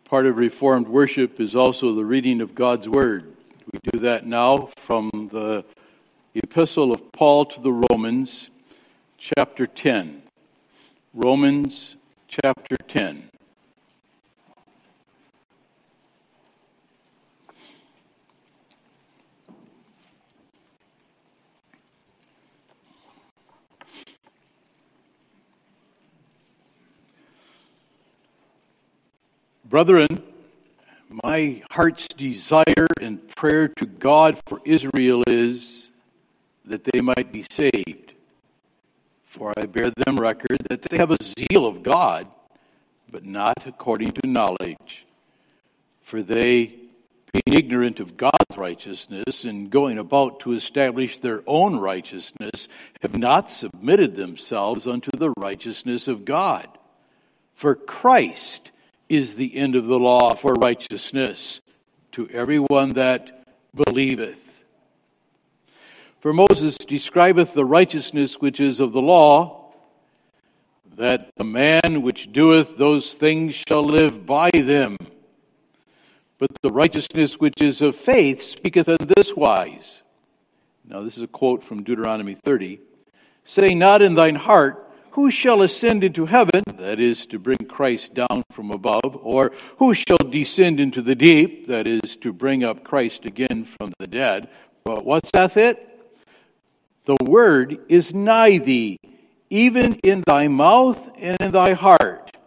Part of Reformed worship is also the reading of God's Word. We do that now from the Epistle of Paul to the Romans, chapter 10. Romans, chapter 10. Brethren, my heart's desire and prayer to God for Israel is that they might be saved. For I bear them record that they have a zeal of God, but not according to knowledge. For they, being ignorant of God's righteousness and going about to establish their own righteousness, have not submitted themselves unto the righteousness of God. For Christ is the end of the law for righteousness to everyone that believeth. For Moses describeth the righteousness which is of the law, that the man which doeth those things shall live by them. But the righteousness which is of faith speaketh on this wise. Now this is a quote from Deuteronomy 30. Say not in thine heart, who shall ascend into heaven, that is, to bring Christ down from above, or who shall descend into the deep, that is, to bring up Christ again from the dead. But what saith it? The word is nigh thee, even in thy mouth and in thy heart.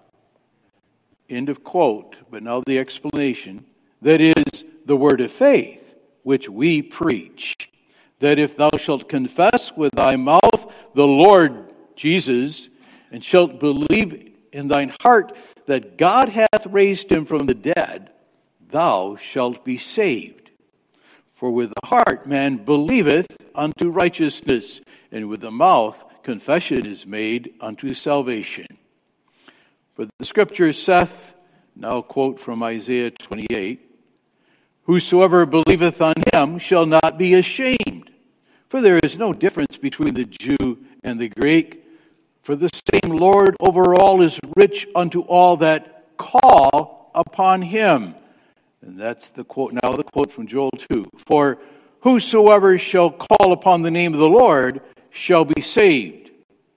End of quote. But now the explanation. That is the word of faith, which we preach. That if thou shalt confess with thy mouth the Lord Jesus, and shalt believe in thine heart that God hath raised him from the dead, thou shalt be saved. For with the heart man believeth unto righteousness, and with the mouth confession is made unto salvation. For the scripture saith, now quote from Isaiah 28, whosoever believeth on him shall not be ashamed. For there is no difference between the Jew and the Greek, for the same Lord over all is rich unto all that call upon him. And that's the quote, now the quote from Joel 2. For whosoever shall call upon the name of the Lord shall be saved.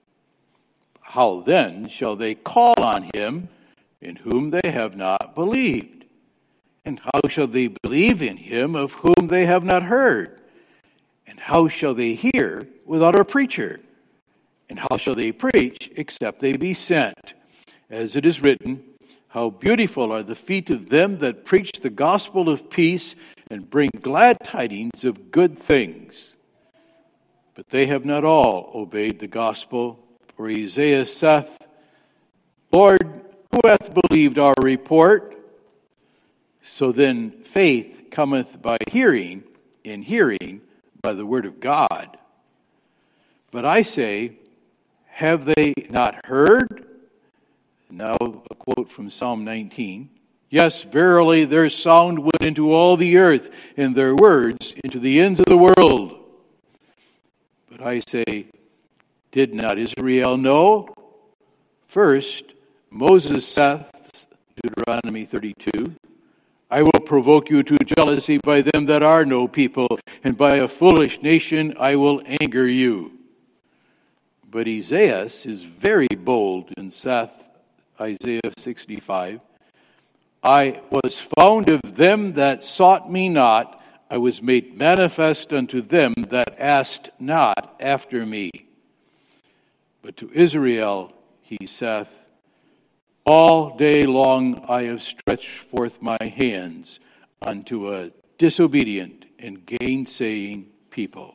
How then shall they call on him in whom they have not believed? And how shall they believe in him of whom they have not heard? And how shall they hear without a preacher? And how shall they preach except they be sent? As it is written, how beautiful are the feet of them that preach the gospel of peace and bring glad tidings of good things. But they have not all obeyed the gospel. For Isaiah saith, Lord, who hath believed our report? So then faith cometh by hearing, and hearing by the word of God. But I say, have they not heard? Now a quote from Psalm 19. Yes, verily their sound went into all the earth, and their words into the ends of the world. But I say, did not Israel know? First, Moses saith, Deuteronomy 32, I will provoke you to jealousy by them that are no people, and by a foolish nation I will anger you. But Isaiah is very bold and saith, Isaiah 65, I was found of them that sought me not, I was made manifest unto them that asked not after me. But to Israel he saith, all day long I have stretched forth my hands unto a disobedient and gainsaying people.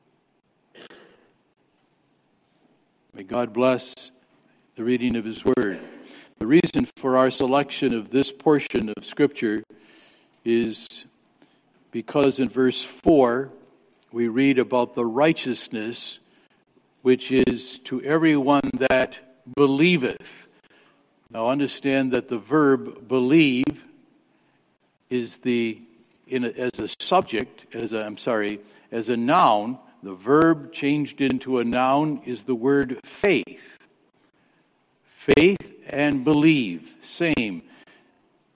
May God bless the reading of his word. The reason for our selection of this portion of Scripture is because in verse 4 we read about the righteousness which is to everyone that believeth. Now understand that the verb believe is as a subject, as a noun. The verb changed into a noun is the word faith. Faith and believe, same.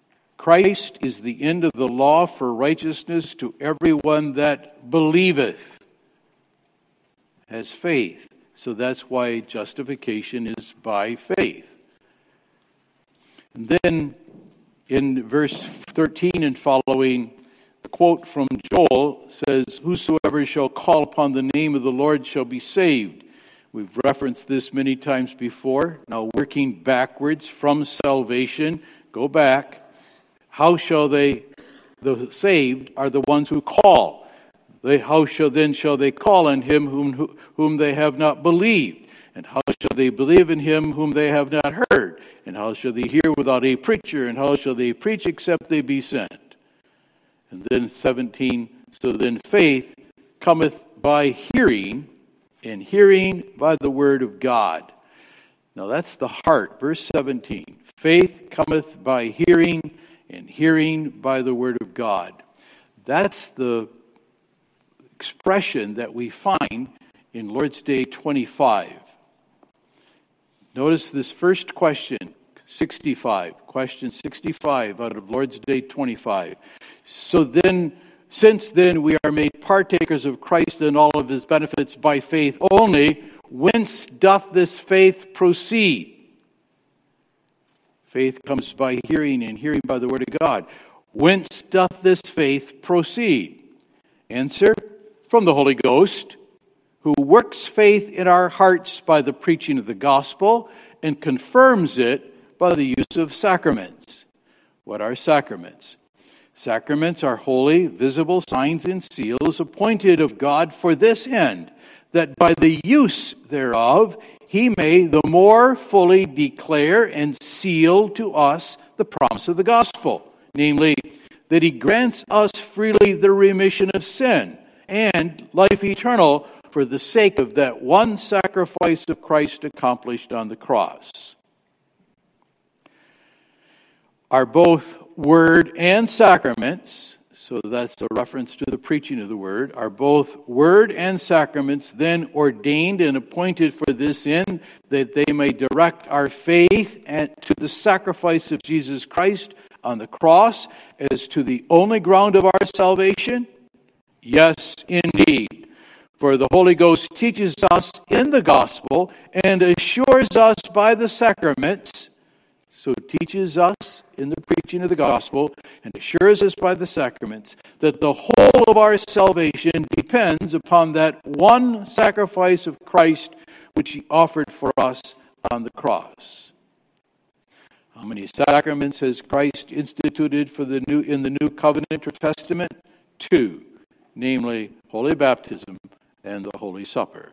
Christ is the end of the law for righteousness to everyone that believeth, has faith. So that's why justification is by faith. And then in verse 13 and following, the quote from Joel says, "Whosoever shall call upon the name of the Lord shall be saved." We've referenced this many times before. Now, working backwards from salvation, go back. How shall the saved are the ones who call. How shall they call on him whom they have not believed? And how shall they believe in him whom they have not heard? And how shall they hear without a preacher? And how shall they preach except they be sent? And then 17, so then faith cometh by hearing, and hearing by the word of God. Now that's the heart. Verse 17, faith cometh by hearing, and hearing by the word of God. That's the expression that we find in Lord's Day 25. Notice this first question, 65, question 65 out of Lord's Day 25. So then, since then we are made partakers of Christ and all of his benefits by faith only, whence doth this faith proceed? Faith comes by hearing, and hearing by the word of God. Whence doth this faith proceed? Answer, from the Holy Ghost, who works faith in our hearts by the preaching of the gospel and confirms it by the use of sacraments. What are sacraments? Sacraments are holy, visible signs and seals appointed of God for this end, that by the use thereof he may the more fully declare and seal to us the promise of the gospel, namely, that he grants us freely the remission of sin and life eternal for the sake of that one sacrifice of Christ accomplished on the cross. Are both word and sacraments, so that's a reference to the preaching of the word, are both word and sacraments then ordained and appointed for this end, that they may direct our faith to the sacrifice of Jesus Christ on the cross as to the only ground of our salvation? Yes, indeed. For the Holy Ghost teaches us in the gospel and assures us by the sacraments, so teaches us in the preaching of the gospel and assures us by the sacraments, that the whole of our salvation depends upon that one sacrifice of Christ which he offered for us on the cross. How many sacraments has Christ instituted in the New Covenant or Testament? 2, namely Holy Baptism and the Holy Supper.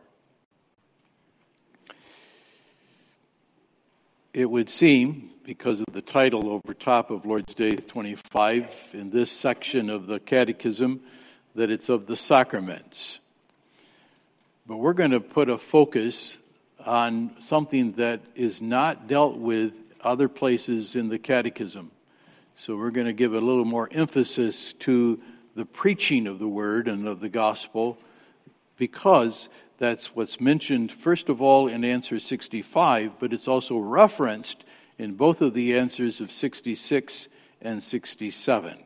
It would seem, because of the title over top of Lord's Day 25, in this section of the Catechism, that it's of the sacraments. But we're going to put a focus on something that is not dealt with other places in the Catechism. So we're going to give a little more emphasis to the preaching of the Word and of the Gospel, because that's what's mentioned, first of all, in answer 65, but it's also referenced in both of the answers of 66 and 67.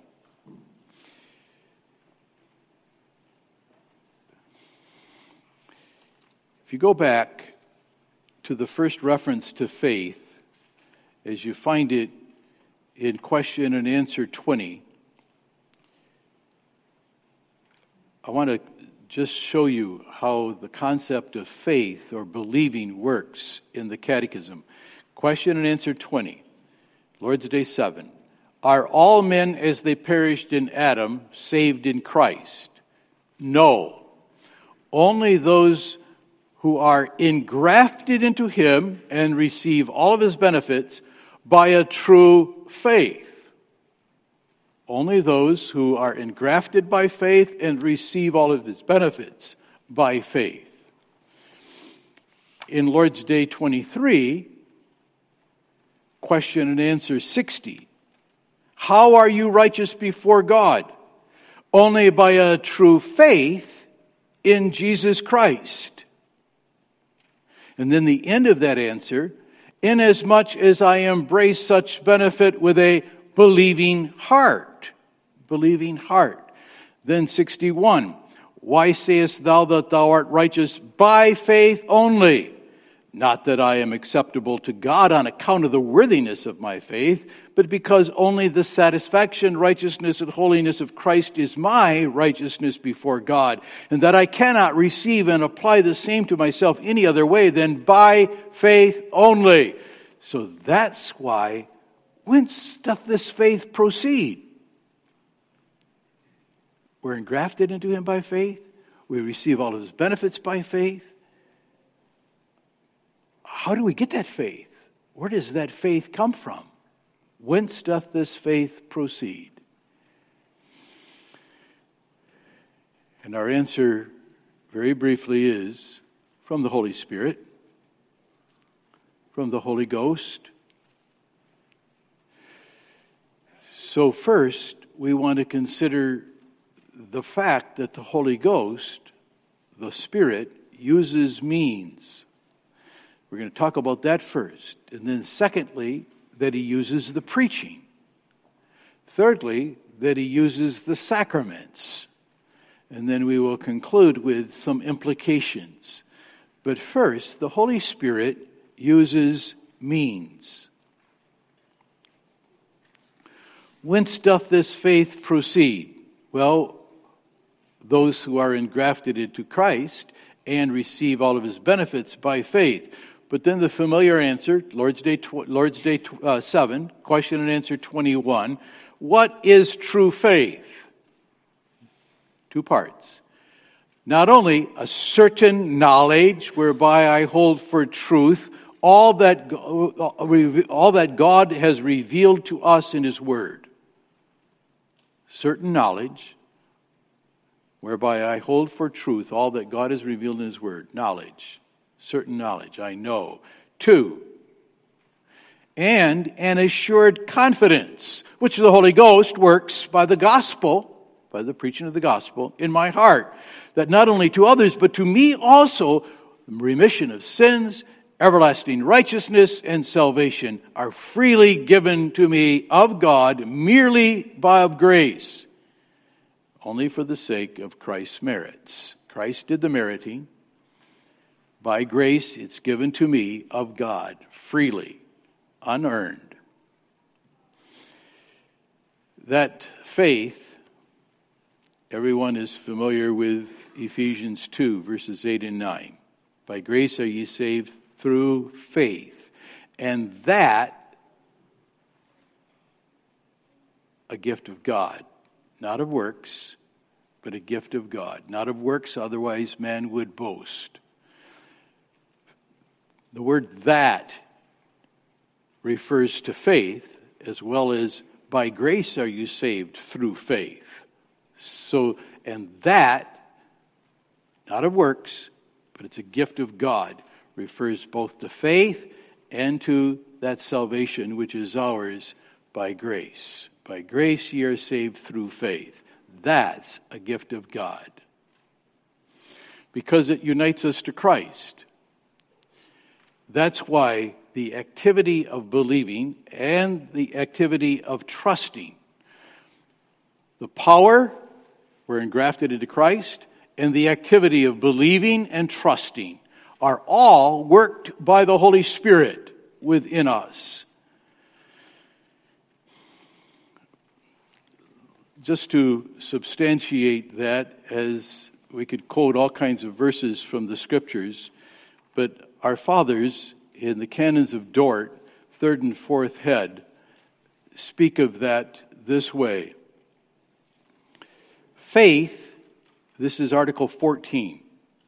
If you go back to the first reference to faith, as you find it in question and answer 20, I want to just show you how the concept of faith or believing works in the Catechism. Question and answer 20, Lord's Day 7. Are all men as they perished in Adam saved in Christ? No. Only those who are engrafted into him and receive all of his benefits by a true faith. Only those who are engrafted by faith and receive all of his benefits by faith. In Lord's Day 23, question and answer 60. How are you righteous before God? Only by a true faith in Jesus Christ. And then the end of that answer, inasmuch as I embrace such benefit with a believing heart. Believing heart. Then 61. Why sayest thou that thou art righteous by faith only? Not that I am acceptable to God on account of the worthiness of my faith, but because only the satisfaction, righteousness, and holiness of Christ is my righteousness before God, and that I cannot receive and apply the same to myself any other way than by faith only. So that's why, whence doth this faith proceed? We're engrafted into him by faith. We receive all of his benefits by faith. How do we get that faith? Where does that faith come from? Whence doth this faith proceed? And our answer, very briefly, is from the Holy Spirit, from the Holy Ghost. So first, we want to consider the fact that the Holy Ghost, the Spirit, uses means. We're going to talk about that first. And then secondly, that he uses the preaching. Thirdly, that he uses the sacraments. And then we will conclude with some implications. But first, the Holy Spirit uses means. Whence doth this faith proceed? Well, those who are engrafted into Christ and receive all of his benefits by faith. But then the familiar answer, Lord's Day 7, question and answer 21. What is true faith? 2 parts. Not only a certain knowledge whereby I hold for truth all that God has revealed to us in his word. Certain knowledge whereby I hold for truth all that God has revealed in his word. Knowledge. Certain knowledge, I know. 2, and an assured confidence, which the Holy Ghost works by the gospel, by the preaching of the gospel, in my heart, that not only to others, but to me also, remission of sins, everlasting righteousness, and salvation are freely given to me of God, merely by of grace, only for the sake of Christ's merits. Christ did the meriting. By grace, it's given to me of God, freely, unearned. That faith, everyone is familiar with Ephesians 2, verses 8 and 9. By grace are ye saved through faith. And that, a gift of God, not of works, but a gift of God. Not of works, otherwise man would boast. The word "that" refers to faith, as well as by grace are you saved through faith. So, and that, not of works, but it's a gift of God, refers both to faith and to that salvation which is ours by grace. By grace ye are saved through faith. That's a gift of God. Because it unites us to Christ. That's why the activity of believing and the activity of trusting, the power, we're engrafted into Christ, and the activity of believing and trusting are all worked by the Holy Spirit within us. Just to substantiate that, as we could quote all kinds of verses from the Scriptures, but our fathers in the canons of Dort, 3rd and 4th head, speak of that this way. Faith, this is Article 14,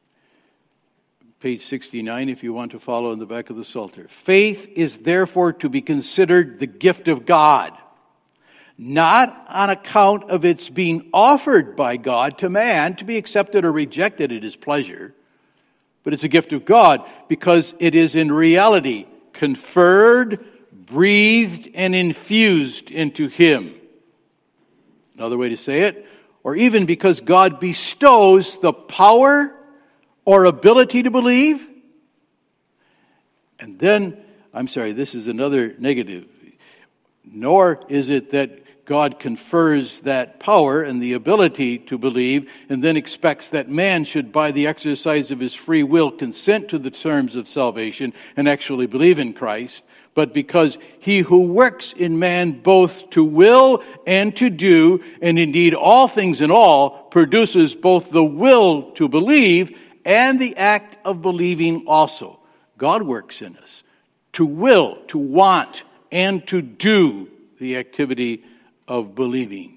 page 69 if you want to follow in the back of the Psalter. Faith is therefore to be considered the gift of God, not on account of its being offered by God to man to be accepted or rejected at his pleasure, but it's a gift of God because it is in reality conferred, breathed, and infused into him. Another way to say it, or even because God bestows the power or ability to believe. And then, this is another negative. Nor is it that God confers that power and the ability to believe and then expects that man should, by the exercise of his free will, consent to the terms of salvation and actually believe in Christ, but because he who works in man both to will and to do, and indeed all things in all, produces both the will to believe and the act of believing also. God works in us to will, to want, and to do the activity of believing.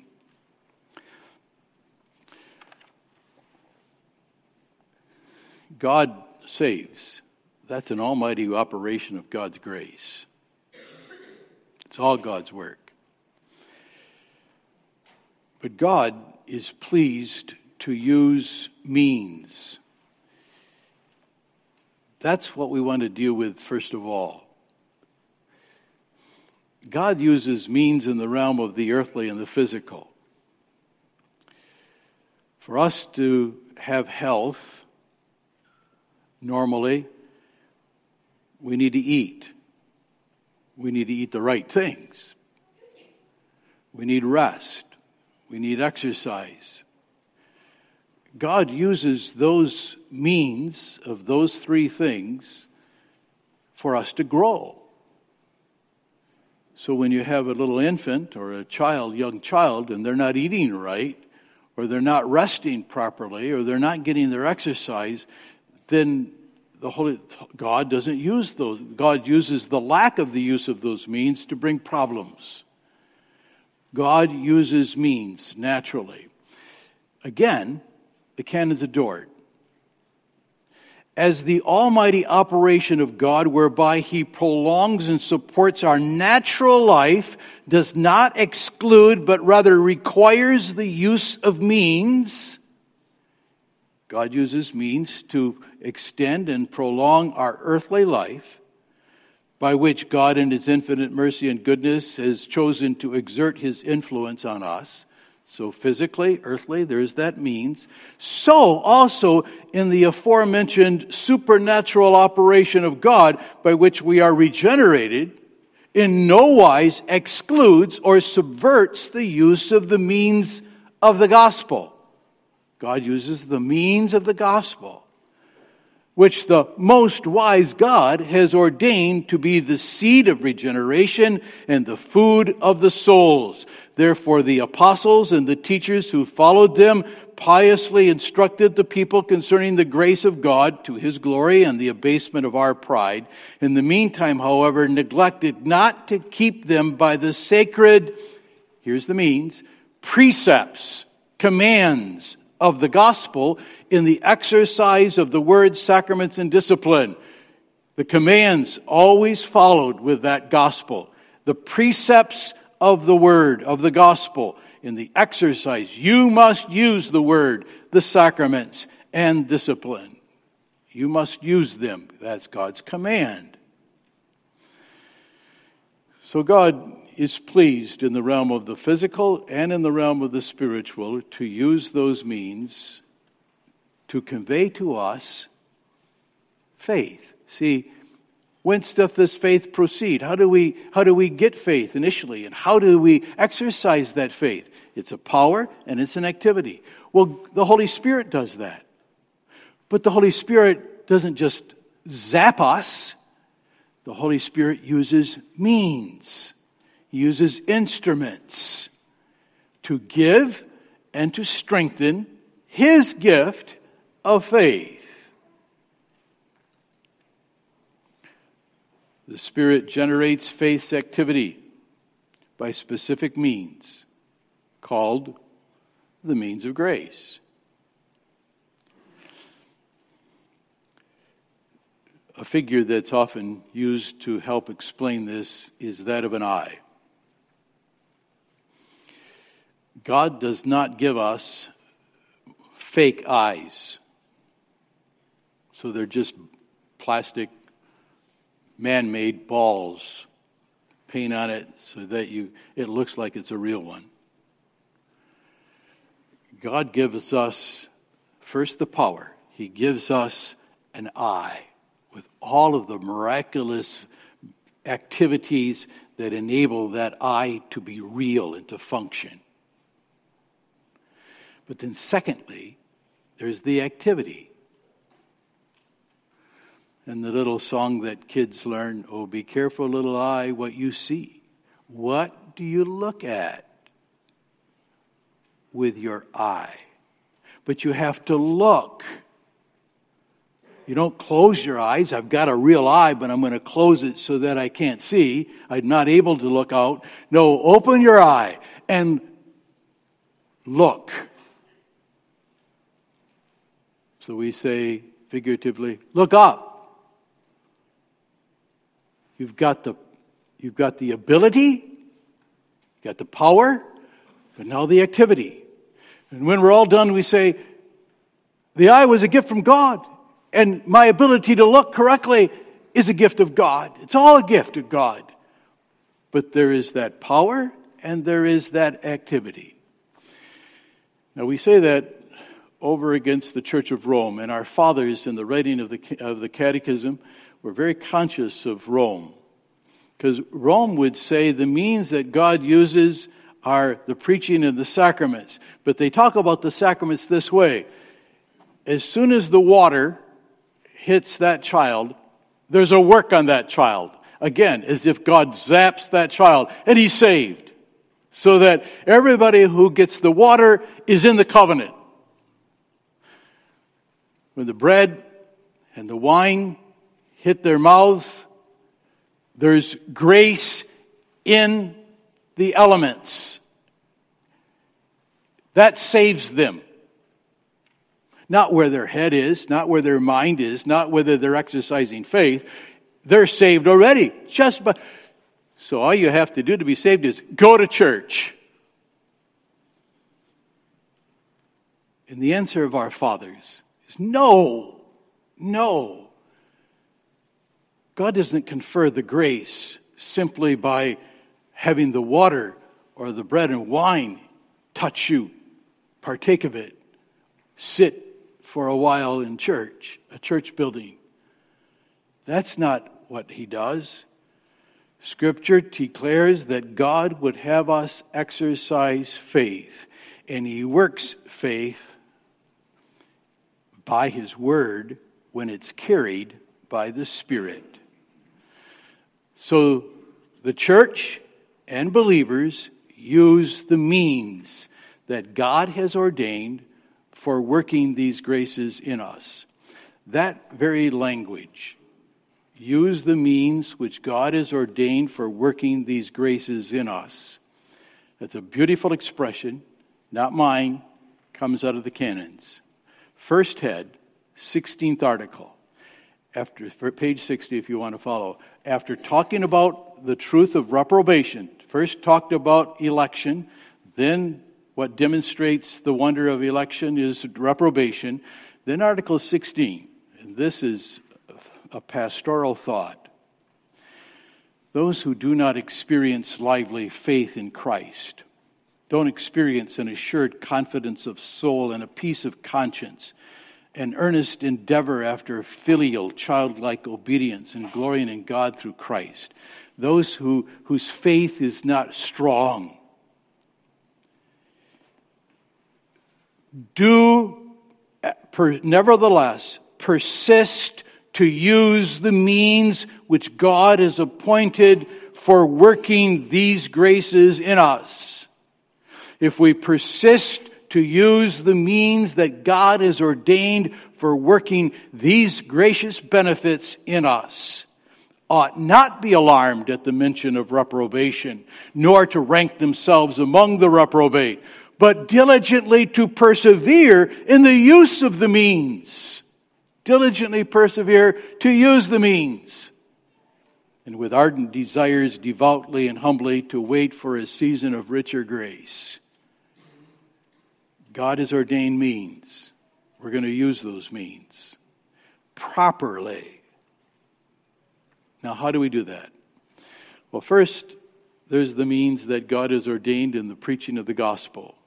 God saves. That's an almighty operation of God's grace. It's all God's work. But God is pleased to use means. That's what we want to deal with first of all. God uses means in the realm of the earthly and the physical. For us to have health, normally, we need to eat. We need to eat the right things. We need rest. We need exercise. God uses those means of those three things for us to grow. So when you have a little infant or a young child, and they're not eating right, or they're not resting properly, or they're not getting their exercise, then God doesn't use those. God uses the lack of the use of those means to bring problems. God uses means naturally. Again, the canon's adored as the almighty operation of God, whereby he prolongs and supports our natural life, does not exclude, but rather requires the use of means. God uses means to extend and prolong our earthly life, by which God in his infinite mercy and goodness has chosen to exert his influence on us. So physically, earthly, there's that means. So also in the aforementioned supernatural operation of God by which we are regenerated, in no wise excludes or subverts the use of the means of the gospel. God uses the means of the gospel, which the most wise God has ordained to be the seed of regeneration and the food of the souls. Therefore, the apostles and the teachers who followed them piously instructed the people concerning the grace of God to his glory and the abasement of our pride. In the meantime, however, neglected not to keep them by the sacred, here's the means, precepts, commands of the gospel in the exercise of the word, sacraments, and discipline. The commands always followed with that gospel. The precepts of the word, of the gospel, in the exercise. You must use the word, the sacraments, and discipline. You must use them. That's God's command. So God is pleased in the realm of the physical and in the realm of the spiritual to use those means to convey to us faith. See, whence doth this faith proceed? How do we get faith initially? And how do we exercise that faith? It's a power and it's an activity. Well, the Holy Spirit does that. But the Holy Spirit doesn't just zap us. The Holy Spirit uses means. He uses instruments to give and to strengthen his gift of faith. The Spirit generates faith's activity by specific means called the means of grace. A figure that's often used to help explain this is that of an eye. God does not give us fake eyes. So they're just plastic, man-made balls. Paint on it so that it looks like it's a real one. God gives us, first, the power. He gives us an eye with all of the miraculous activities that enable that eye to be real and to function. But then secondly, there's the activity. And the little song that kids learn, oh, be careful, little eye, what you see. What do you look at with your eye? But you have to look. You don't close your eyes. I've got a real eye, but I'm going to close it so that I can't see. I'm not able to look out. No, open your eye and look. So we say figuratively, look up. You've got the ability, you've got the power, but now the activity. And when we're all done, we say, the eye was a gift from God. And my ability to look correctly is a gift of God. It's all a gift of God. But there is that power and there is that activity. Now we say that over against the Church of Rome. And our fathers in the writing of the Catechism were very conscious of Rome. Because Rome would say the means that God uses are the preaching and the sacraments. But they talk about the sacraments this way. As soon as the water hits that child, there's a work on that child. Again, as if God zaps that child and he's saved. So that everybody who gets the water is in the covenant. When the bread and the wine hit their mouths, there's grace in the elements. That saves them. Not where their head is, not where their mind is, not whether they're exercising faith. They're saved already. So all you have to do to be saved is go to church. And the answer of our fathers is no. God doesn't confer the grace simply by having the water or the bread and wine touch you, partake of it, sit for a while in church, a church building. That's not what he does. Scripture declares that God would have us exercise faith, and he works faith by his word when it's carried by the Spirit. So the church and believers use the means that God has ordained for working these graces in us. That very language, use the means which God has ordained for working these graces in us. That's a beautiful expression, not mine, comes out of the canons. First head, 16th article. After page 60, if you want to follow. After talking about the truth of reprobation, first talked about election, then what demonstrates the wonder of election is reprobation. Then Article 16, and this is a pastoral thought. Those who do not experience lively faith in Christ, don't experience an assured confidence of soul and a peace of conscience, an earnest endeavor after filial, childlike obedience and glorying in God through Christ. Those whose faith is not strong, nevertheless, persist to use the means which God has appointed for working these graces in us. If we persist to use the means that God has ordained for working these gracious benefits in us, ought not be alarmed at the mention of reprobation, nor to rank themselves among the reprobate, but diligently to persevere in the use of the means. Diligently persevere to use the means. And with ardent desires, devoutly and humbly, to wait for a season of richer grace. God has ordained means. We're going to use those means properly. Now, how do we do that? Well, first, there's the means that God has ordained in the preaching of the gospel.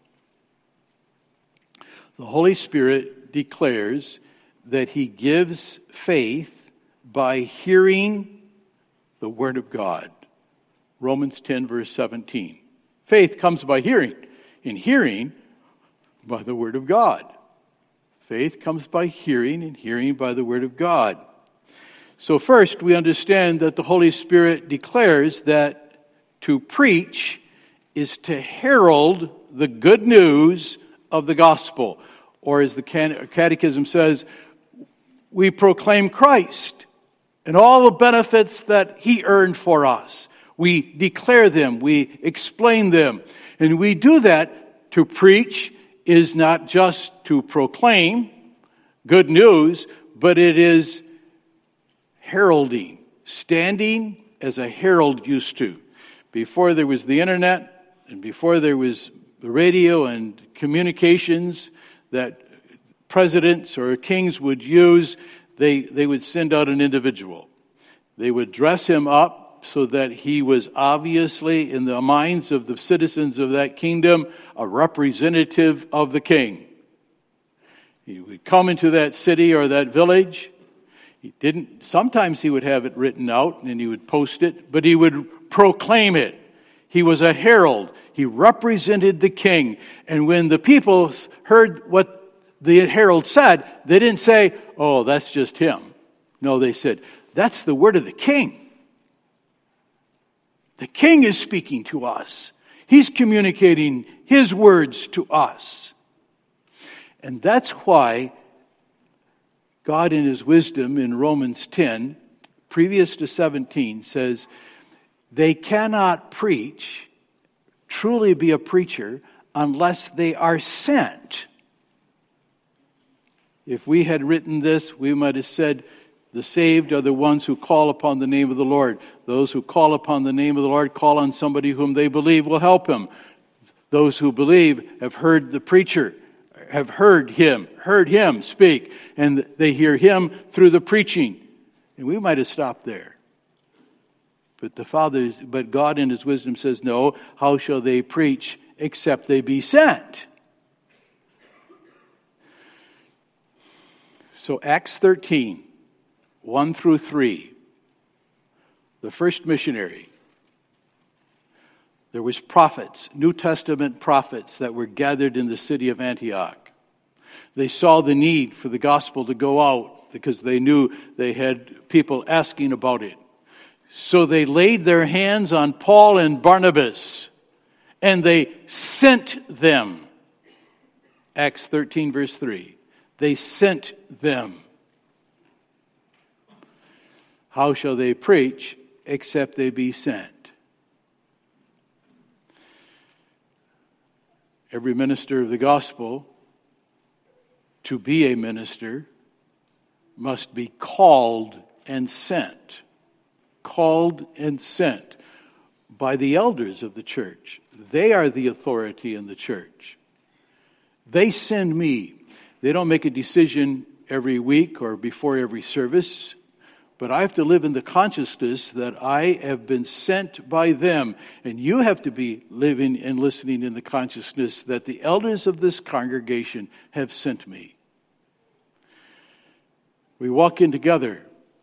The Holy Spirit declares that he gives faith by hearing the Word of God. Romans 10, verse 17. Faith comes by hearing, and hearing by the Word of God. Faith comes by hearing, and hearing by the Word of God. So first, we understand that the Holy Spirit declares that to preach is to herald the good news of the gospel. Or as the Catechism says, we proclaim Christ and all the benefits that He earned for us. We declare them, we explain them. And we do that. To preach is not just to proclaim good news, but it is heralding, standing as a herald used to. Before there was the internet, and before there was the radio and communications that presidents or kings would use, they would send out an individual. They would dress him up so that he was obviously, in the minds of the citizens of that kingdom, a representative of the king. He would come into that city or that village. Sometimes he would have it written out and he would post it, but he would proclaim it. He was a herald. He represented the king. And when the people heard what the herald said, they didn't say, "Oh, that's just him." No, they said, "That's the word of the king. The king is speaking to us. He's communicating his words to us." And that's why God in his wisdom in Romans 10, previous to 17, says, they cannot preach, truly be a preacher, unless they are sent. If we had written this, we might have said, the saved are the ones who call upon the name of the Lord. Those who call upon the name of the Lord call on somebody whom they believe will help him. Those who believe have heard the preacher, have heard him speak, and they hear him through the preaching. And we might have stopped there. But God in his wisdom says, no, how shall they preach except they be sent? So Acts 13, 1 through 3, the first missionary, there was prophets, New Testament prophets that were gathered in the city of Antioch. They saw the need for the gospel to go out because they knew they had people asking about it. So they laid their hands on Paul and Barnabas, and they sent them. Acts 13, verse 3. They sent them. How shall they preach except they be sent? Every minister of the gospel, to be a minister, must be called and sent. Called and sent by the elders of the church. They are the authority in the church. They send me. They don't make a decision every week or before every service, but I have to live in the consciousness that I have been sent by them. And you have to be living and listening in the consciousness that the elders of this congregation have sent me. We walk in together.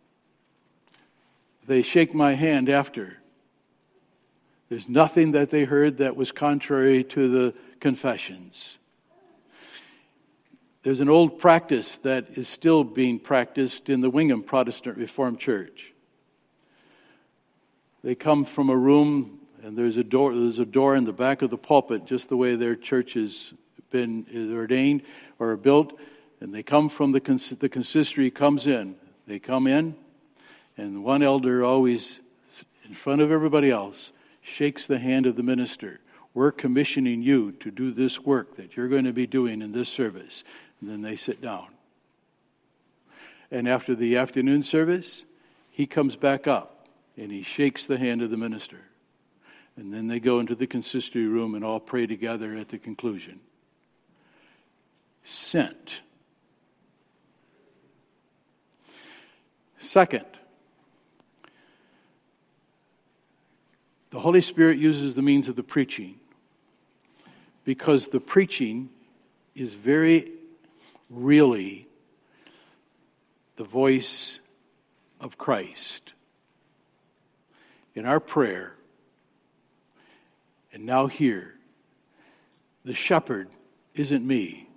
They shake my hand after. There's nothing that they heard that was contrary to the confessions. There's an old practice that is still being practiced in the Wingham Protestant Reformed Church. They come from a room, and there's a door in the back of the pulpit, just the way their church has been ordained or built. And they come from the consistory comes in. They come in, and one elder always, in front of everybody else, shakes the hand of the minister. We're commissioning you to do this work that you're going to be doing in this service. And then they sit down. And after the afternoon service, he comes back up and he shakes the hand of the minister. And then they go into the consistory room and all pray together at the conclusion. Sent. Second, the Holy Spirit uses the means of the preaching because the preaching is very really the voice of Christ. In our prayer, And now here, the shepherd isn't me.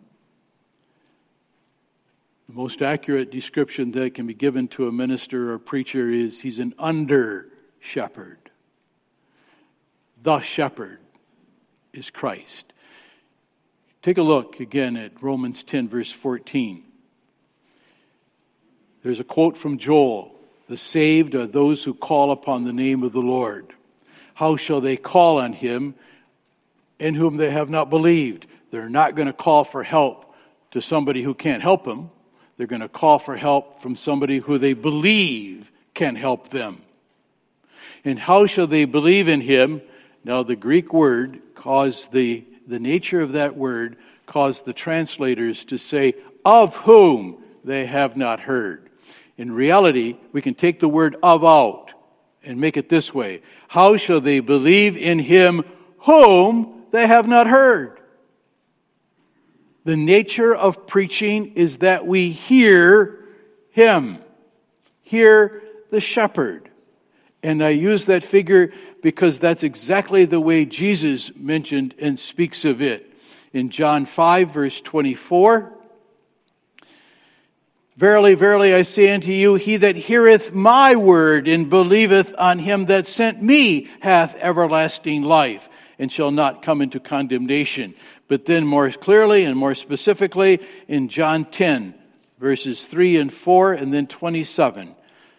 The most accurate description that can be given to a minister or preacher is he's an under shepherd. The shepherd is Christ. Take a look again at Romans 10, verse 14. There's a quote from Joel. The saved are those who call upon the name of the Lord. How shall they call on him in whom they have not believed? They're not going to call for help to somebody who can't help them. They're going to call for help from somebody who they believe can help them. And how shall they believe in him? Now the Greek word caused the nature of that word caused the translators to say, of whom they have not heard. In reality, we can take the word of out and make it this way. How shall they believe in him whom they have not heard? The nature of preaching is that we hear him, hear the shepherd. And I use that figure because that's exactly the way Jesus mentioned and speaks of it. In John 5, verse 24, verily, verily, I say unto you, he that heareth my word and believeth on him that sent me hath everlasting life, and shall not come into condemnation. But then more clearly and more specifically in John 10, verses 3 and 4, and then 27.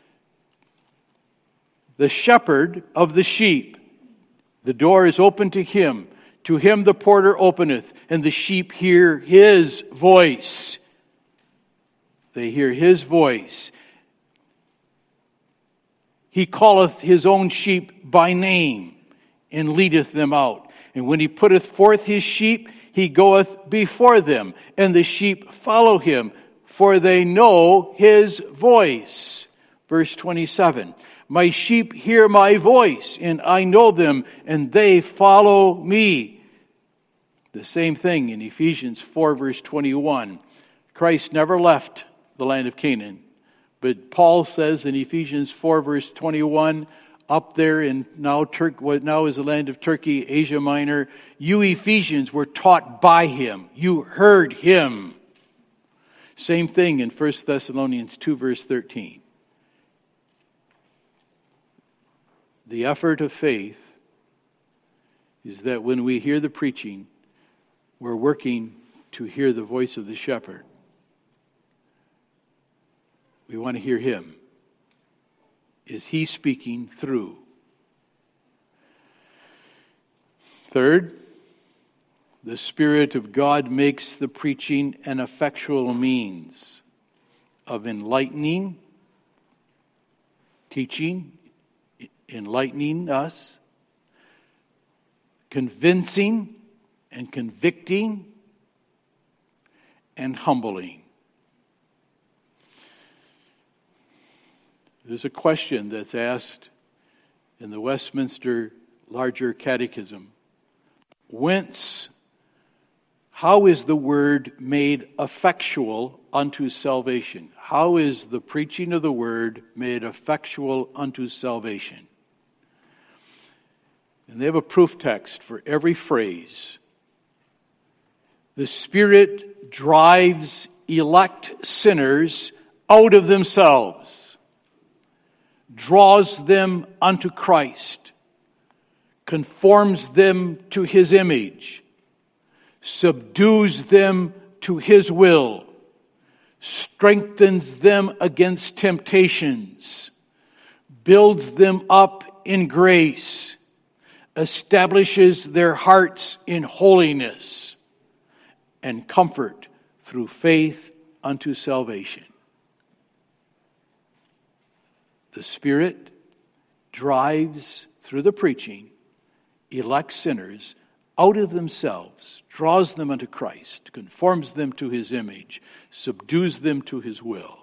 The shepherd of the sheep, the door is open to him. To him the porter openeth, and the sheep hear his voice. They hear his voice. He calleth his own sheep by name, and leadeth them out. And when he putteth forth his sheep, he goeth before them, and the sheep follow him, for they know his voice. Verse 27. My sheep hear my voice, and I know them, and they follow me. The same thing in Ephesians 4, verse 21. Christ never left the land of Canaan. But Paul says in Ephesians 4, verse 21, up there in what now is the land of Turkey, Asia Minor, you Ephesians were taught by him. You heard him. Same thing in 1 Thessalonians 2, verse 13. The effort of faith is that when we hear the preaching, we're working to hear the voice of the shepherd. We want to hear him. Is he speaking through? Third, the Spirit of God makes the preaching an effectual means of enlightening, teaching, enlightening us, convincing and convicting, and humbling. There's a question that's asked in the Westminster Larger Catechism. How is the word made effectual unto salvation? How is the preaching of the word made effectual unto salvation? And they have a proof text for every phrase. The Spirit drives elect sinners out of themselves, draws them unto Christ, conforms them to his image, subdues them to his will, strengthens them against temptations, builds them up in grace, establishes their hearts in holiness, and comfort through faith unto salvation. The Spirit drives through the preaching, elects sinners out of themselves, draws them unto Christ, conforms them to his image, subdues them to his will.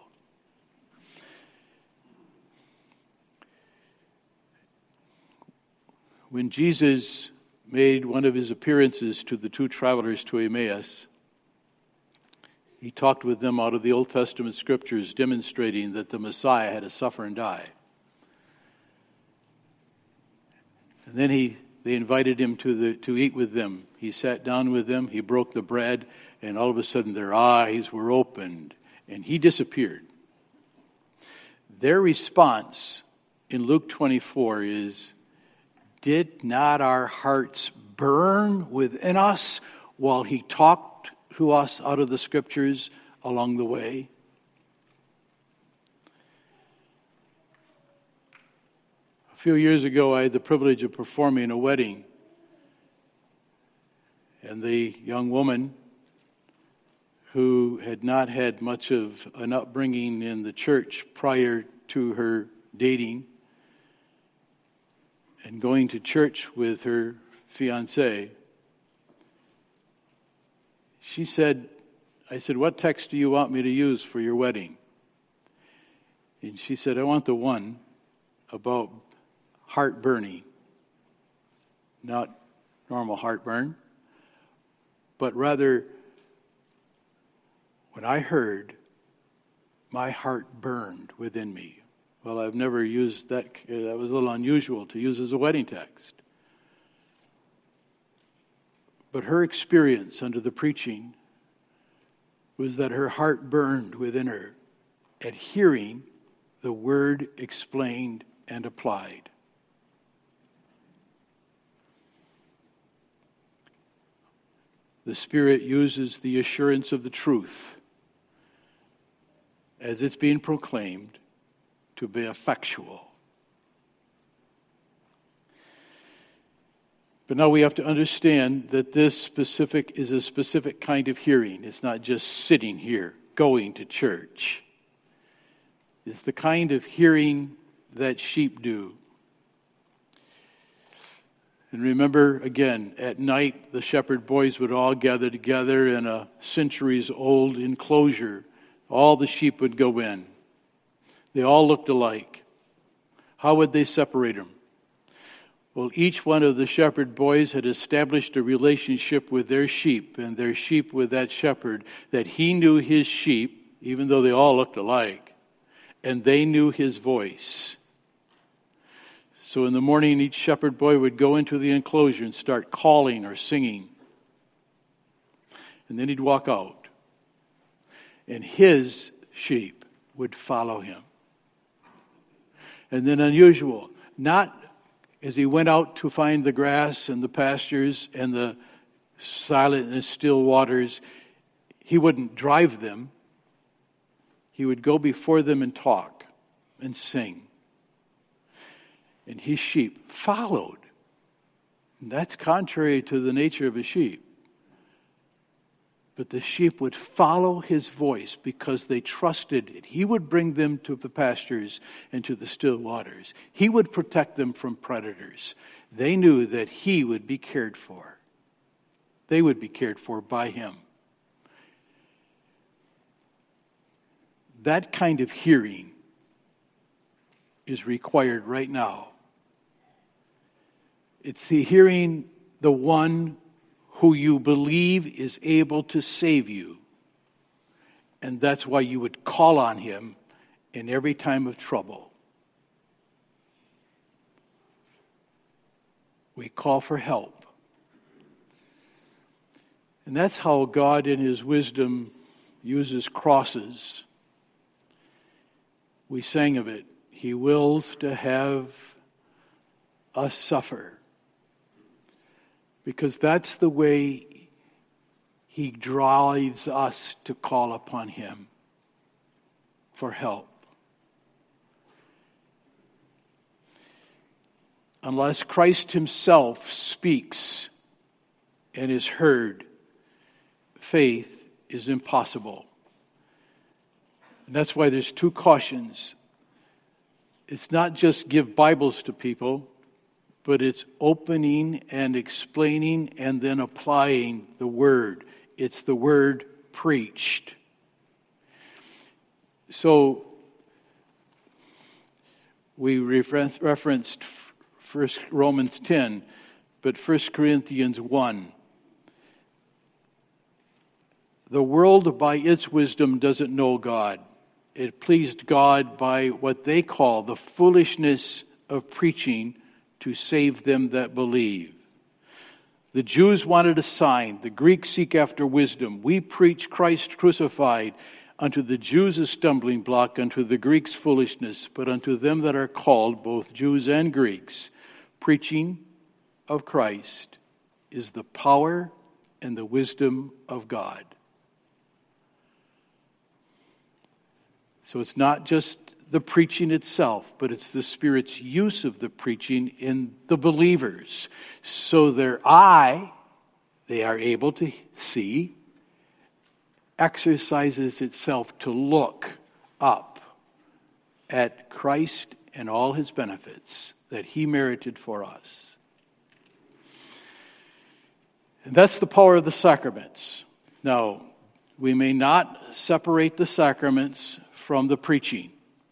When Jesus made one of his appearances to the two travelers to Emmaus, he talked with them out of the Old Testament scriptures, demonstrating that the Messiah had to suffer and die. And then he they invited him to eat with them. He sat down with them, he broke the bread, and all of a sudden their eyes were opened, and he disappeared. Their response in Luke 24 is, "Did not our hearts burn within us while he talked to us out of the Scriptures along the way?" A few years ago, I had the privilege of performing a wedding. And the young woman, who had not had much of an upbringing in the church prior to her dating and going to church with her fiancé, she said, I said, "What text do you want me to use for your wedding?" And she said, "I want the one about heart burning. Not normal heartburn, but rather when I heard, my heart burned within me." Well, I've never used that. That was a little unusual to use as a wedding text. But her experience under the preaching was that her heart burned within her at hearing the word explained and applied. The Spirit uses the assurance of the truth as it's being proclaimed to be effectual. But now we have to understand that this is a specific kind of hearing. It's not just sitting here, going to church. It's the kind of hearing that sheep do. And remember, again, at night, the shepherd boys would all gather together in a centuries-old enclosure. All the sheep would go in. They all looked alike. How would they separate them? Well, each one of the shepherd boys had established a relationship with their sheep and their sheep with that shepherd, that he knew his sheep, even though they all looked alike, and they knew his voice. So in the morning, each shepherd boy would go into the enclosure and start calling or singing. And then he'd walk out. And his sheep would follow him. And then unusual, not as he went out to find the grass and the pastures and the silent and still waters, he wouldn't drive them. He would go before them and talk and sing. And his sheep followed. And that's contrary to the nature of a sheep. But the sheep would follow his voice because they trusted it. He would bring them to the pastures and to the still waters. He would protect them from predators. They knew that he would be cared for. They would be cared for by him. That kind of hearing is required right now. It's the hearing the one who you believe is able to save you. And that's why you would call on him in every time of trouble. We call for help. And that's how God in his wisdom uses crosses. We sang of it. He wills to have us suffer. Because that's the way he drives us to call upon him for help. Unless Christ himself speaks and is heard, faith is impossible. And that's why there's two cautions. It's not just give Bibles to people, but it's opening and explaining and then applying the word. It's the word preached. So we referenced Romans 10, but 1 Corinthians 1. The world by its wisdom doesn't know God. It pleased God by what they call the foolishness of preaching to save them that believe. The Jews wanted a sign. The Greeks seek after wisdom. We preach Christ crucified. Unto the Jews a stumbling block, unto the Greeks foolishness, but unto them that are called, both Jews and Greeks, preaching of Christ is the power and the wisdom of God. So it's not just the preaching itself, but it's the Spirit's use of the preaching in the believers. So their eye, they are able to see, exercises itself to look up at Christ and all his benefits that he merited for us. And that's the power of the sacraments. Now, we may not separate the sacraments from the preaching.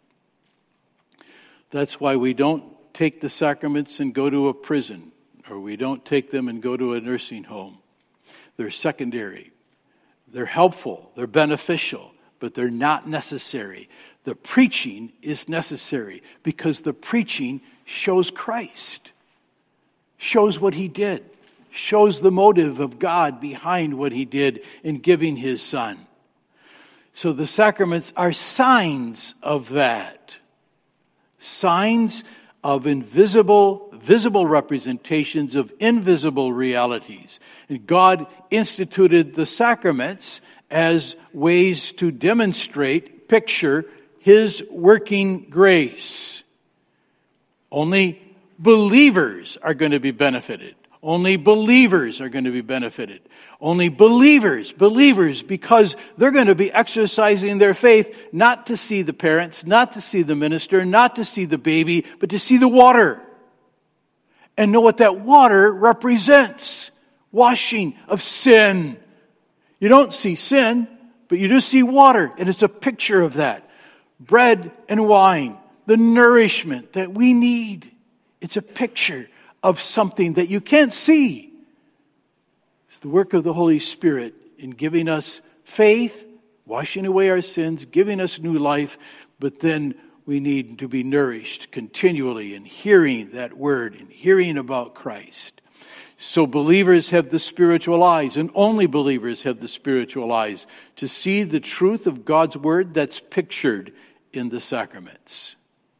That's why we don't take the sacraments and go to a prison, or we don't take them and go to a nursing home. They're secondary. They're helpful, they're beneficial, but they're not necessary. The preaching is necessary because the preaching shows Christ, shows what he did, shows the motive of God behind what he did in giving his Son. So the sacraments are signs of that. Signs of visible representations of invisible realities. And God instituted the sacraments as ways to demonstrate, picture his working grace. Only believers are going to be benefited. Only believers are going to be benefited. Only believers, because they're going to be exercising their faith not to see the parents, not to see the minister, not to see the baby, but to see the water. And know what that water represents. Washing of sin. You don't see sin, but you do see water, and it's a picture of that. Bread and wine, the nourishment that we need. It's a picture of something that you can't see. It's the work of the Holy Spirit in giving us faith, washing away our sins, giving us new life, but then we need to be nourished continually in hearing that word and hearing about Christ. So believers have the spiritual eyes, and only believers have the spiritual eyes to see the truth of God's word that's pictured in the sacraments.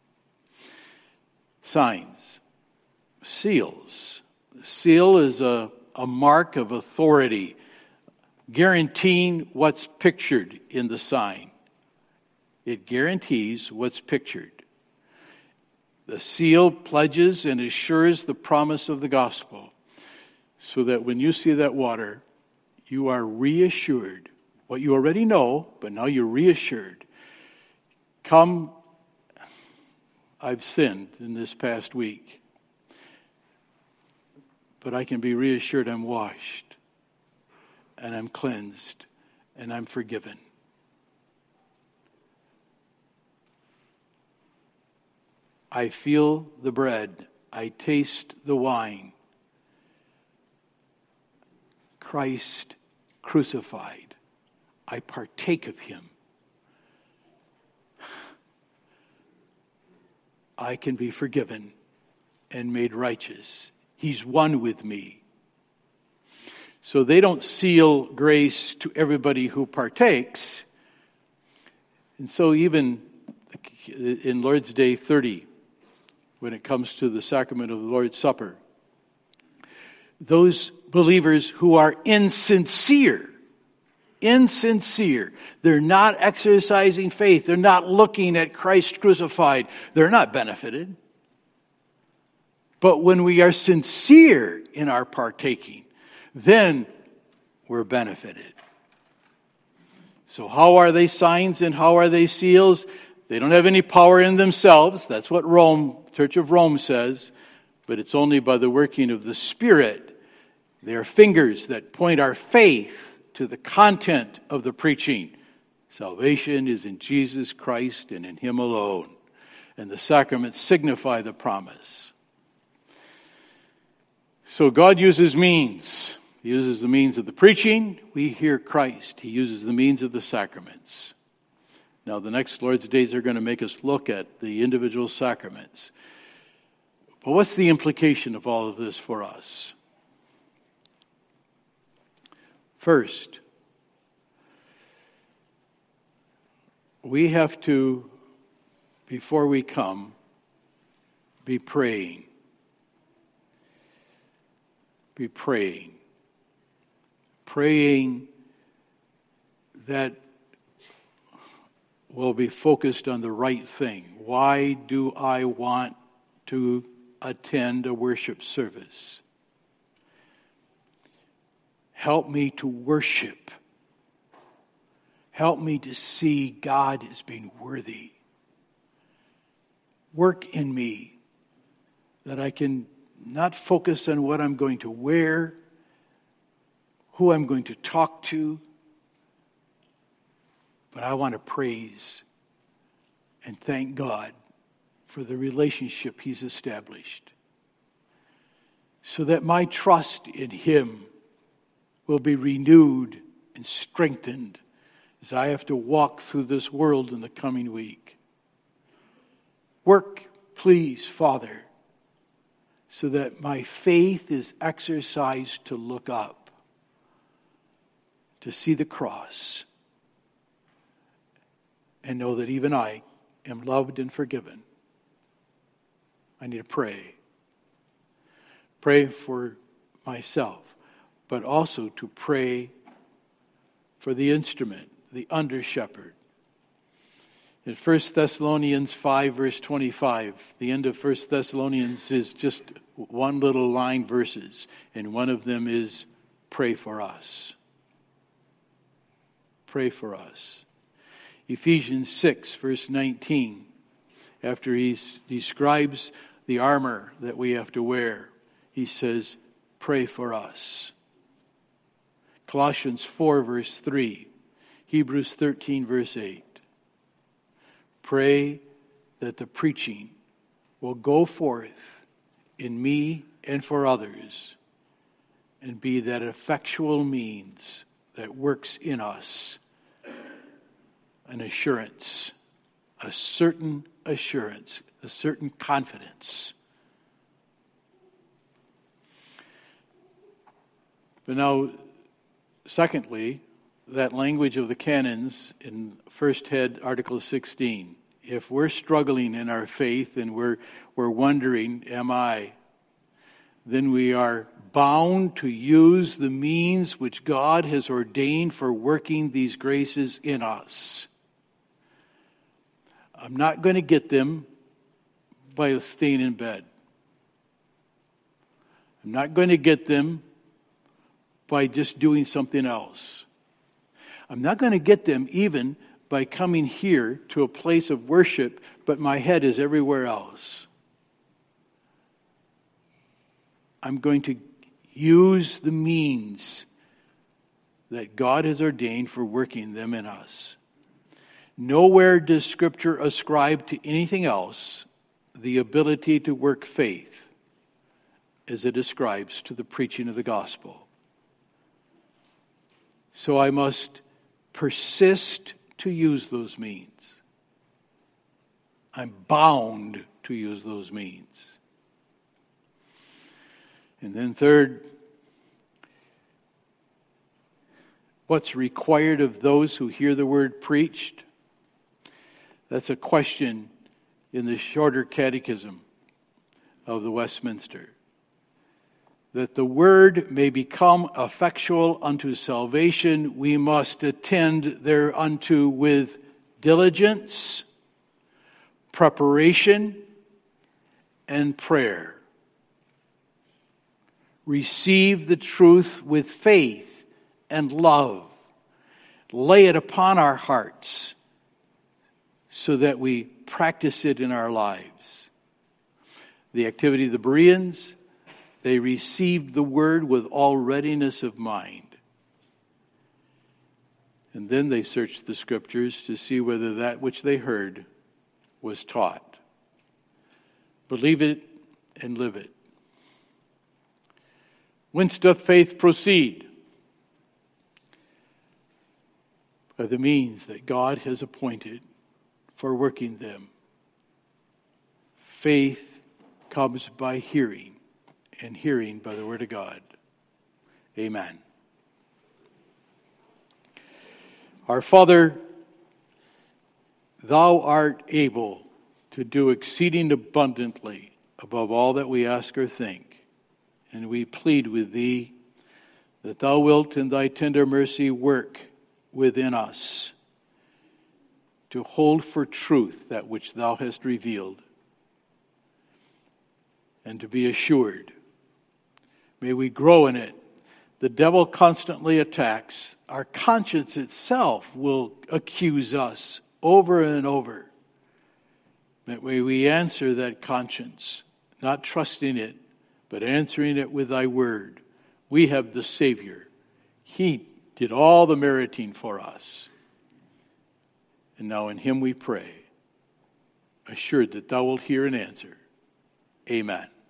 Signs. Seals. The seal is a mark of authority, guaranteeing what's pictured in the sign. It guarantees what's pictured. The seal pledges and assures the promise of the gospel, so that when you see that water, you are reassured. What you already know, but now you're reassured. Come, I've sinned in this past week, but I can be reassured I'm washed, and I'm cleansed, and I'm forgiven. I feel the bread. I taste the wine. Christ crucified. I partake of him. I can be forgiven and made righteous. He's one with me. So they don't seal grace to everybody who partakes. And so even in Lord's Day 30, when it comes to the sacrament of the Lord's Supper, those believers who are insincere, they're not exercising faith, they're not looking at Christ crucified, they're not benefited. But when we are sincere in our partaking, then we're benefited. So how are they signs and how are they seals? They don't have any power in themselves. That's what Church of Rome says. But it's only by the working of the Spirit. They are fingers that point our faith to the content of the preaching. Salvation is in Jesus Christ and in him alone. And the sacraments signify the promise. So God uses means. He uses the means of the preaching. We hear Christ. He uses the means of the sacraments. Now, the next Lord's Days are going to make us look at the individual sacraments. But what's the implication of all of this for us? First, we have to, before we come, be praying. Be praying. Praying that will be focused on the right thing. Why do I want to attend a worship service? Help me to worship. Help me to see God as being worthy. Work in me that I can not focus on what I'm going to wear, who I'm going to talk to, but I want to praise and thank God for the relationship He's established, so that my trust in Him will be renewed and strengthened as I have to walk through this world in the coming week. Work, please, Father, so that my faith is exercised to look up, to see the cross, and know that even I am loved and forgiven. I need to pray. Pray for myself, but also to pray for the instrument, the under-shepherd. In 1 Thessalonians 5, verse 25, the end of 1 Thessalonians is just one little line verses, and one of them is, pray for us. Pray for us. Ephesians 6, verse 19, after he describes the armor that we have to wear, he says, pray for us. Colossians 4, verse 3, Hebrews 13, verse 8. Pray that the preaching will go forth in me and for others, and be that effectual means that works in us an assurance, a certain assurance, a certain confidence. But now, secondly, that language of the canons in first head, Article 16. If we're struggling in our faith and we're wondering, am I? Then we are bound to use the means which God has ordained for working these graces in us. I'm not going to get them by staying in bed. I'm not going to get them by just doing something else. I'm not going to get them even by coming here to a place of worship, but my head is everywhere else. I'm going to use the means that God has ordained for working them in us. Nowhere does Scripture ascribe to anything else the ability to work faith as it ascribes to the preaching of the gospel. So I must persist to use those means. I'm bound to use those means. And then third, what's required of those who hear the word preached? That's a question in the shorter catechism of the Westminster. That the word may become effectual unto salvation, we must attend thereunto with diligence, preparation, and prayer. Receive the truth with faith and love. Lay it upon our hearts so that we practice it in our lives. The activity of the Bereans, they received the word with all readiness of mind. And then they searched the Scriptures to see whether that which they heard was taught. Believe it and live it. Whence doth faith proceed? By the means that God has appointed for working them. Faith comes by hearing, and hearing by the word of God. Amen. Our Father, thou art able to do exceeding abundantly above all that we ask or think, and we plead with thee that thou wilt in thy tender mercy work within us to hold for truth that which thou hast revealed, and to be assured. May we grow in it. The devil constantly attacks. Our conscience itself will accuse us over and over. But may we answer that conscience, not trusting it, but answering it with thy word. We have the Savior. He did all the meriting for us. And now in him we pray, assured that thou wilt hear and answer. Amen.